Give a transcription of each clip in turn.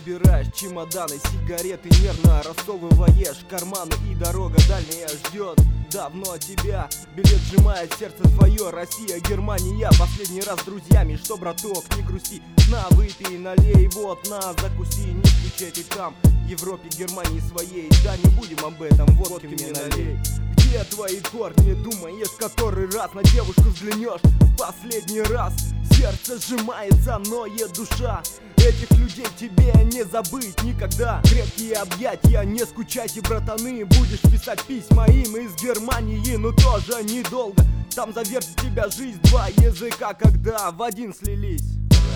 Собираешь чемоданы, сигареты, нервно рассовываешь карманы, и дорога дальняя ждет давно тебя. Билет сжимает сердце твое, Россия, Германия. Последний раз с друзьями, что, браток, не грусти. На, выпей, налей, вот, на, закуси. Не скучай ты там, Европе, Германии своей. Да, не будем об этом, водки мне налей. Где твои корни, думаешь, который раз на девушку взглянешь в последний раз? Сердце сжимается, ноет душа. Этих людей тебе не забыть никогда. Крепкие объятия, не скучайте, братаны. Будешь писать письма им из Германии, но тоже недолго. Там завертит тебя жизнь, два языка, когда в один слились.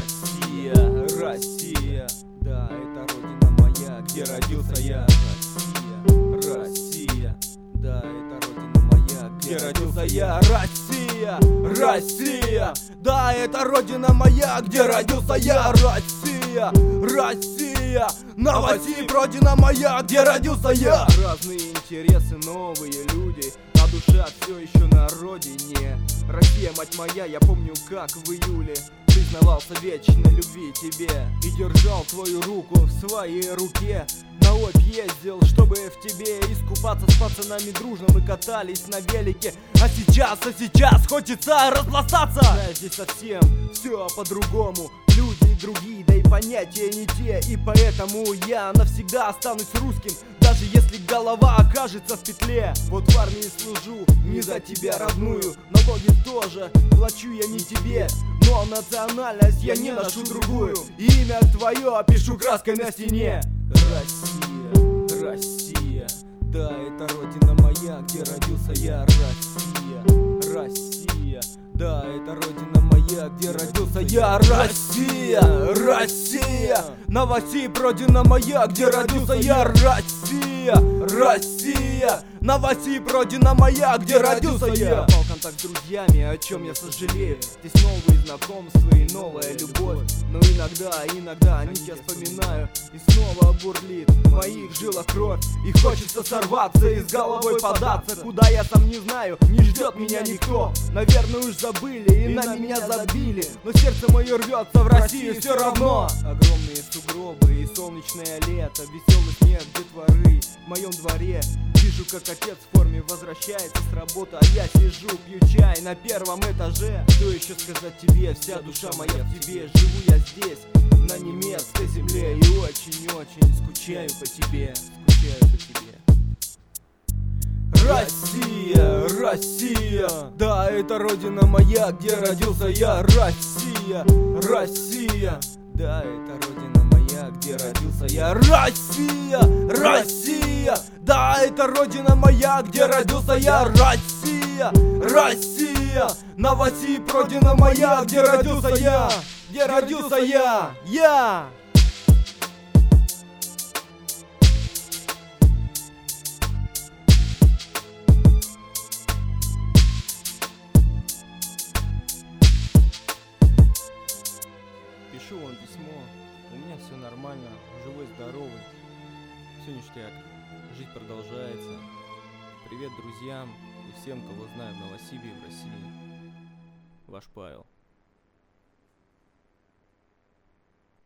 Россия, Россия, да, это родина моя, где родился я. Россия, Россия, да, это родина моя, где родился я. Россия, Россия, да, это родина моя, где родился я. Россия, Россия, Новосиб, родина моя, где родился я. Разные интересы, новые люди, а душа все еще на родине. Россия, мать моя, я помню, как в июле признавался вечной любви тебе и держал твою руку в своей руке. На Обь ездил, чтобы в тебе искупаться, с пацанами дружно мы катались на велике. А сейчас хочется распластаться. Знаешь, здесь совсем все по-другому. Люди другие, да и понятия не те. И поэтому я навсегда останусь русским, даже если голова окажется в петле. Вот в армии служу не за тебя родную, налоги тоже плачу я не тебе, но национальность я не ношу другую. Имя твое пишу краской на стене. Россия, Россия, да, это родина моя, где родился я. Россия, Россия, да, это родина моя, где родился я. Россия, Россия, Новосиб, родина моя, где родился я. Россия, Россия, Новосиб, родина моя, где родился я. Попал в контакт с друзьями, о чем я сожалею. Здесь новые знакомства и новая любовь, но иногда они тебя вспоминаю, и снова бурлит в моих жилах кровь. И хочется сорваться и с головой податься, куда я сам не знаю, не ждет меня никто. Наверное, уж забыли и на меня забили, но сердце мое рвется в Россию все равно. Огромные сугробы и солнечное лето, веселый снег детворы в моем дворе. Вижу, как отец в форме возвращается с работы, а я сижу, пью чай на первом этаже. Что еще сказать тебе, вся душа моя в тебе. Живу я здесь, на немецкой земле, и очень-очень скучаю по тебе, скучаю по тебе. Россия, Россия, да, это родина моя, где родился я. Россия, Россия, да, это родина моя, где родился я. Россия, Россия, да, это родина моя, где родился я. Россия, Россия, Новосиб, родина моя, где родился я. Где родился я. Пишу вам письмо, у меня все нормально, живой, здоровый, все ништяк, жизнь продолжается. Привет друзьям и всем, кого знаю в Новосибе и в России. Ваш Павел.